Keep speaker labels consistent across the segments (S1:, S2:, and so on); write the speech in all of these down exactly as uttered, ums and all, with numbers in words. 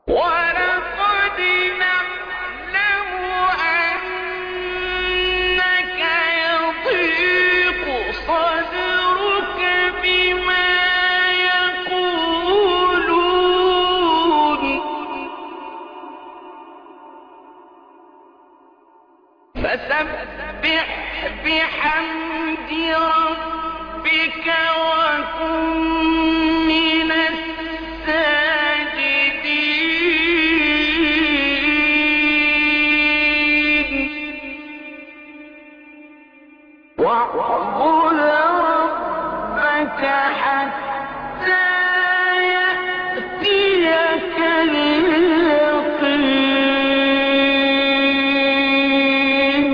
S1: ولقد نعلم أنك يضيق صدرك بما يقولون فسبح بحمد ربك وكن من الساجدين واعبد ربك حتى يأتيك اليقين.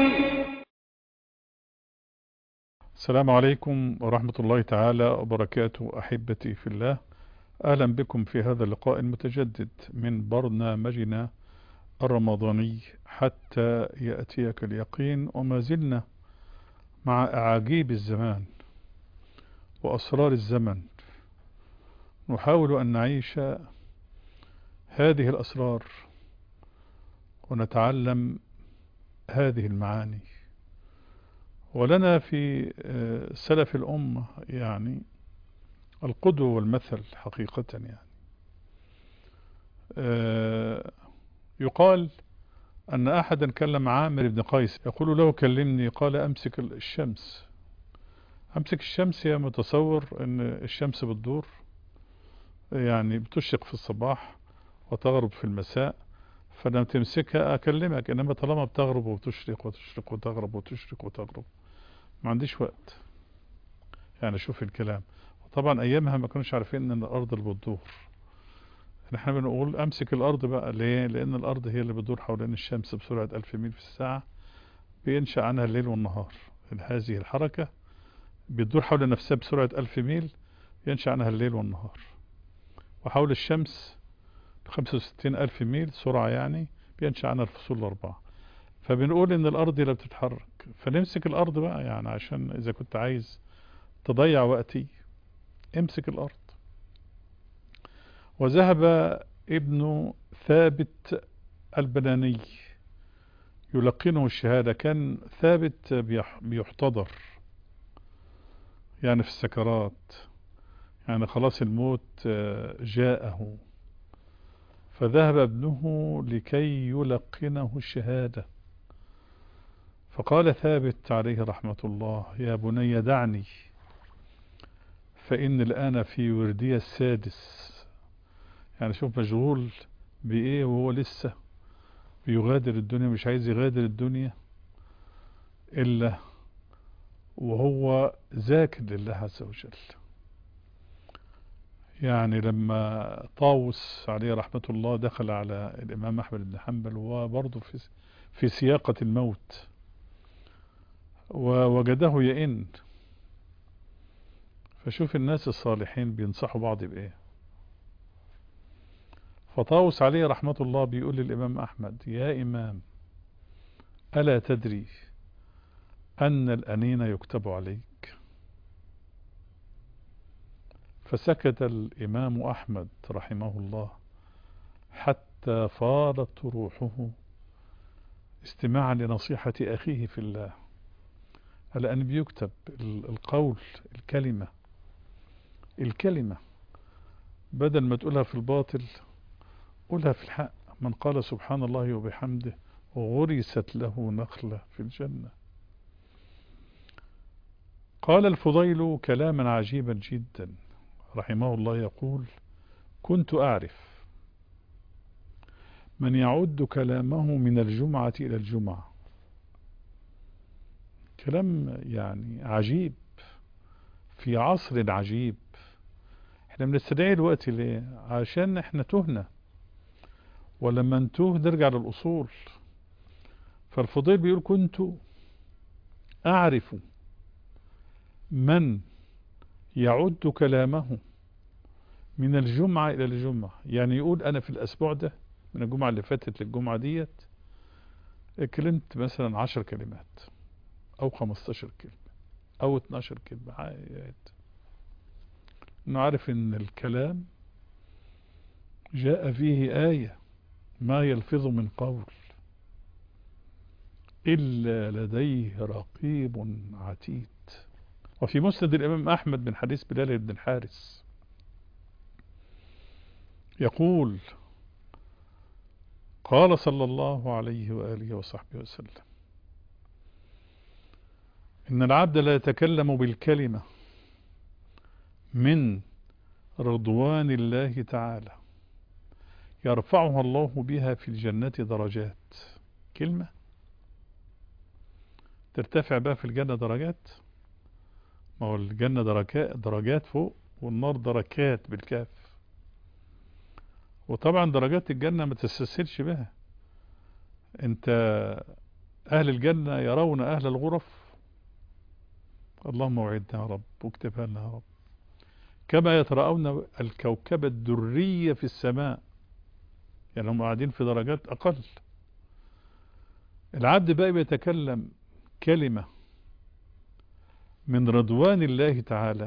S2: السلام عليكم ورحمة الله تعالى وبركاته. أحبتي في الله، أهلا بكم في هذا اللقاء المتجدد من برنامجنا الرمضاني حتى يأتيك اليقين. وما زلنا مع أعاجيب الزمان وأسرار الزمن، نحاول أن نعيش هذه الأسرار ونتعلم هذه المعاني. ولنا في سلف الأمة يعني القدوة والمثل حقيقة. يعني يقال أن أحدا كلم عامر بن قيس يقول له كلمني، قال أمسك الشمس. أمسك الشمس، يا متصور أن الشمس بتدور، يعني بتشرق في الصباح وتغرب في المساء، فلما تمسكها أكلمك. إنما طالما بتغرب وتشرق وتشرق وتغرب وتشرق وتغرب ما عنديش وقت. يعني شوف الكلام. وطبعا أيامها ما كانوش عارفين أن الأرض اللي بتدور. نحن بنقول أمسك الأرض بقى. ليه؟ لأن الأرض هي اللي بتدور حوالين الشمس بسرعة ألف ميل في الساعة، بينشأ عنها الليل والنهار. هذه الحركة بتدور حول نفسها بسرعة ألف ميل، ينشأ عنها الليل والنهار. وحول الشمس بخمسة وستين ألف ميل سرعة، يعني بينشأ عنها الفصول الأربعة. فبنقول إن الأرض اللي بتتحرك، فنمسك الأرض بقى. يعني عشان إذا كنت عايز تضيع وقتي امسك الأرض. وذهب ابن ثابت البناني يلقنه الشهادة. كان ثابت بيحتضر، يعني في السكرات، يعني خلاص الموت جاءه، فذهب ابنه لكي يلقنه الشهادة. فقال ثابت عليه رحمة الله: يا بني دعني، فإن الآن في وردي السادس. يعني شوف مشغول بإيه وهو لسه بيغادر الدنيا، مش عايز يغادر الدنيا إلا وهو ذاكر لله عز وجل. يعني لما طاووس عليه رحمة الله دخل على الإمام أحمد بن حنبل وهو برضه في في سياقة الموت، ووجده يئن، فشوف الناس الصالحين بينصحوا بعض بإيه. فطاووس عليه رحمة الله بيقول للإمام أحمد: يا إمام، ألا تدري أن الأنين يكتب عليك؟ فسكت الإمام أحمد رحمه الله حتى فاضت روحه استماعا لنصيحة أخيه في الله. الآن بيكتب القول، الكلمة الكلمة بدل ما تقولها في الباطل قولها في الحق. من قال سبحان الله وبحمده غرست له نخلة في الجنة. قال الفضيل كلاما عجيبا جدا رحمه الله، يقول: كنت أعرف من يعد كلامه من الجمعة إلى الجمعة. كلام يعني عجيب في عصر عجيب. احنا بنستدعي الوقت ليه؟ عشان احنا تهنا، ولما نتوه نرجع للأصول. فالفضيل بيقول: كنت أعرف من يعد كلامه من الجمعة إلى الجمعة. يعني يقول أنا في الأسبوع ده من الجمعة اللي فاتت للجمعة ديت كلمت مثلا عشر كلمات أو خمستاشر كلمة أو اتناشر كلمة. إنه عارف إن الكلام جاء فيه آية ما يلفظ من قول إلا لديه رقيب عتيد. وفي مسند الإمام أحمد من حديث بلال بن الحارث يقول قال صلى الله عليه وآله وصحبه وسلم إن العبد لا يتكلم بالكلمة من رضوان الله تعالى يرفعها الله بها في الجنة درجات. كلمة ترتفع بها في الجنة درجات. ما هو الجنة دركات درجات فوق، والنار دركات بالكاف. وطبعا درجات الجنة ما تستسهلش بها. انت اهل الجنة يرون اهل الغرف، اللهم وعدنا يا رب واكتبها لنا يا رب، كما يترأون الكوكب الدرية في السماء. يعني هم قاعدين في درجات اقل. العبد بقى بيتكلم كلمة من رضوان الله تعالى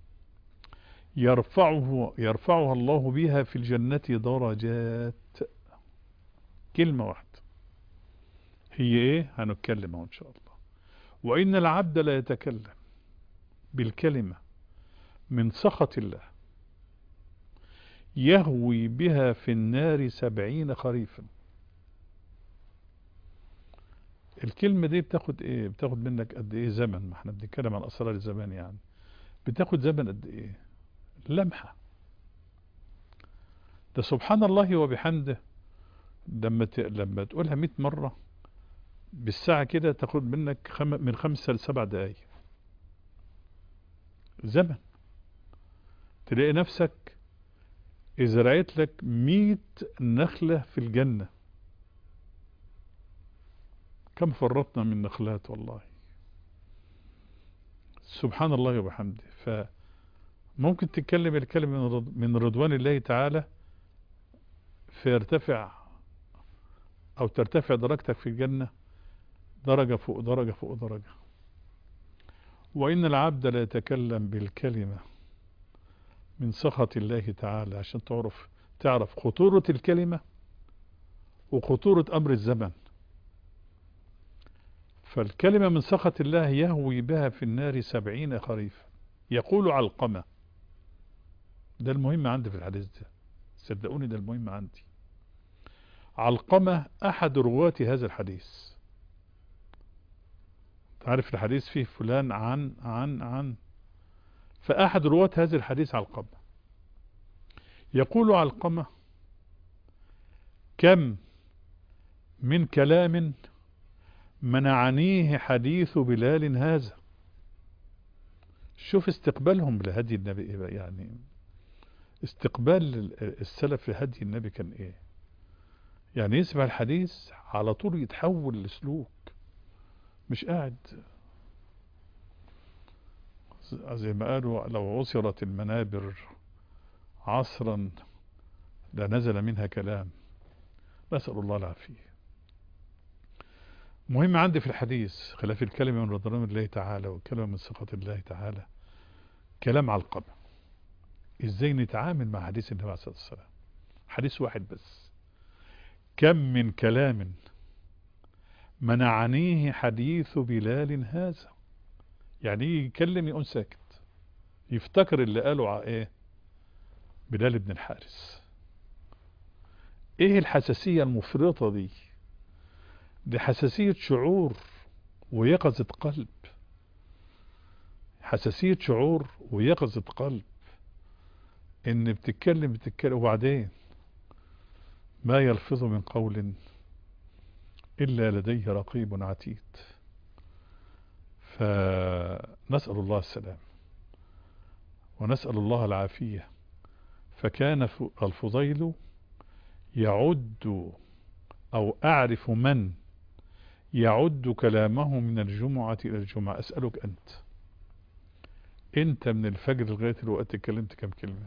S2: يرفعه يرفعها الله بها في الجنة درجات. كلمة واحدة هي ايه؟ هنتكلم ان شاء الله. وإن العبد لا يتكلم بالكلمة من سخط الله يهوي بها في النار سبعين خريفا. الكلمة دي بتاخد ايه؟ بتاخد منك قد ايه زمن؟ ما احنا بنتكلم عن اسرار الزمان. يعني بتاخد زمن قد ايه؟ لمحة. ده سبحان الله وبحمده لما ت... لما تقولها مئة مرة بالساعة كده تاخد منك خم... من خمسة لسبع دقايق زمن. تلاقي نفسك إذا رأيت لك مئة نخلة في الجنة. كم فرطنا من نخلات والله. سبحان الله وبحمده. فممكن تتكلم الكلمة من رضوان الله تعالى فيرتفع أو ترتفع درجتك في الجنة درجة فوق درجة فوق درجة. وإن العبد لا يتكلم بالكلمة من سخط الله تعالى، عشان تعرف تعرف خطورة الكلمة وخطورة أمر الزمن. فالكلمة من سخط الله يهوي بها في النار سبعين خريفا. يقول علقمة، ده المهم عندي في الحديث ده، صدقوني ده المهم عندي. علقمة أحد رواة هذا الحديث. تعرف الحديث فيه فلان عن عن عن فأحد رواة هذا الحديث علقمة. يقول علقمة كم من كلام منعنيه حديث بلال هذا. شوف استقبالهم لهدي النبي ايه، يعني استقبال السلف لهدي النبي كان ايه. يعني يسمع الحديث على طول يتحول لسلوك، مش قاعد زي ما قالوا لو عصرت المنابر عصرا لنزل منها كلام. نسأل الله العافية. مهم عندي في الحديث خلاف الكلمة من رضوان الله تعالى والكلمة من سخط الله تعالى كلام علقمة. ازاي نتعامل مع حديث النبي عليه الصلاة والسلام؟ حديث واحد بس. كم من كلام منعنيه حديث بلال هذا. يعني يكلم يقوم ساكت، يفتكر اللي قاله على ايه؟ بلال بن الحارث. ايه الحساسية المفرطة دي؟ دي حساسية شعور ويقظة قلب. حساسية شعور ويقظة قلب ان بتتكلم بتتكلم وبعدين ما يلفظ من قول إلا لديه رقيب عتيد. فنسأل الله السلام ونسأل الله العافية. فكان الفضيل يعد أو أعرف من يعد كلامه من الجمعة إلى الجمعة. أسألك أنت أنت من الفجر لغاية الوقت اتكلمت كم كلمة؟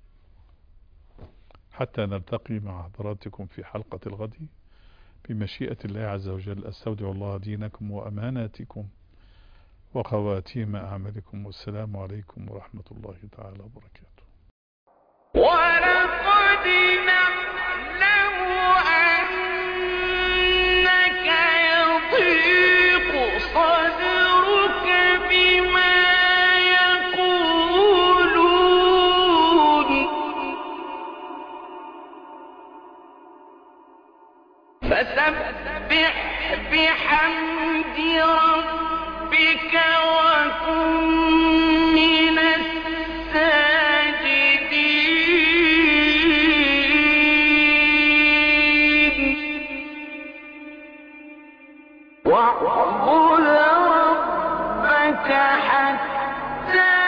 S2: حتى نلتقي مع حضراتكم في حلقة الغد بمشيئة الله عز وجل. أستودع الله دينكم وأماناتكم وخواتيم أعمالكم، والسلام عليكم ورحمة الله تعالى وبركاته.
S1: ولقد نعلم أن فسبح بحمد ربك وكن من الساجدين واعبد ربك حتى